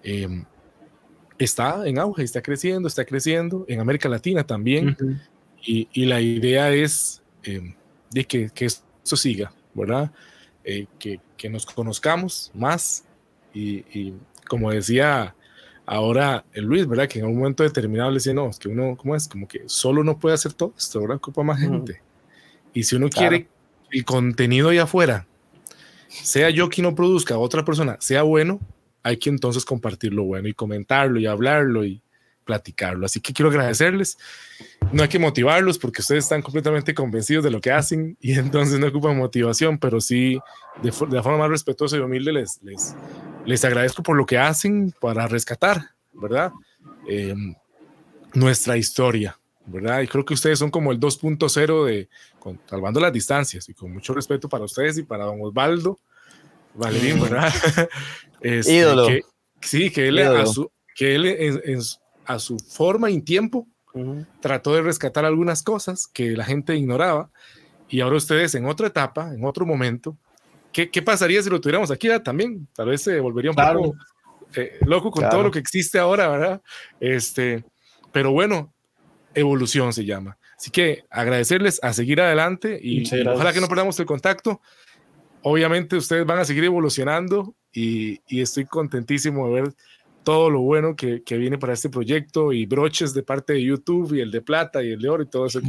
está en auge, está creciendo en América Latina también. Y la idea es de que esto siga, ¿verdad? Que nos conozcamos más y como decía ahora Luis, ¿verdad? Que en un momento determinado le decía, no, es que uno, ¿cómo es? Como que solo no puede hacer todo esto, ahora ocupa más gente. Y si uno quiere el contenido allá afuera, sea yo quien lo produzca, otra persona, sea bueno, hay que entonces compartir lo bueno y comentarlo y hablarlo y platicarlo. Así que quiero agradecerles. No hay que motivarlos porque ustedes están completamente convencidos de lo que hacen y entonces no ocupan motivación, pero sí de la forma más respetuosa y humilde les agradezco por lo que hacen para rescatar, ¿verdad? Nuestra historia, ¿verdad? Y creo que ustedes son como el 2.0 de salvando las distancias, y con mucho respeto para ustedes y para don Osvaldo Valerín, ¿verdad? Ídolo. Que él a su forma y en tiempo trató de rescatar algunas cosas que la gente ignoraba, y ahora ustedes en otra etapa, en otro momento, ¿qué pasaría si lo tuviéramos aquí también? Tal vez se volvería un poco loco con todo lo que existe ahora, ¿verdad? Pero bueno, evolución se llama. Así que agradecerles, a seguir adelante y ojalá que no perdamos el contacto. Obviamente ustedes van a seguir evolucionando y estoy contentísimo de ver todo lo bueno que viene para este proyecto, y broches de parte de YouTube y el de plata y el de oro y todo eso.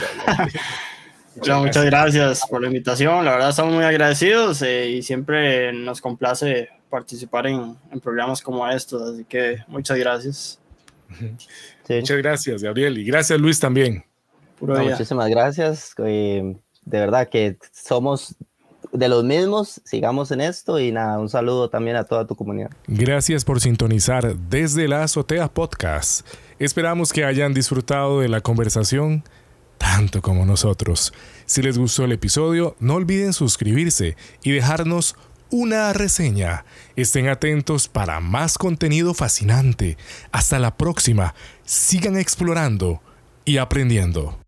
Muchas gracias por la invitación, la verdad estamos muy agradecidos y siempre nos complace participar en programas como estos, así que muchas gracias. Muchas gracias, Gabriel, y gracias, Luis, también. Muchísimas gracias, de verdad que somos de los mismos, sigamos en esto, y nada, un saludo también a toda tu comunidad. Gracias por sintonizar Desde la Azotea Podcast. Esperamos que hayan disfrutado de la conversación tanto como nosotros. Si les gustó el episodio, no olviden suscribirse y dejarnos una reseña. Estén atentos para más contenido fascinante. Hasta la próxima. Sigan explorando y aprendiendo.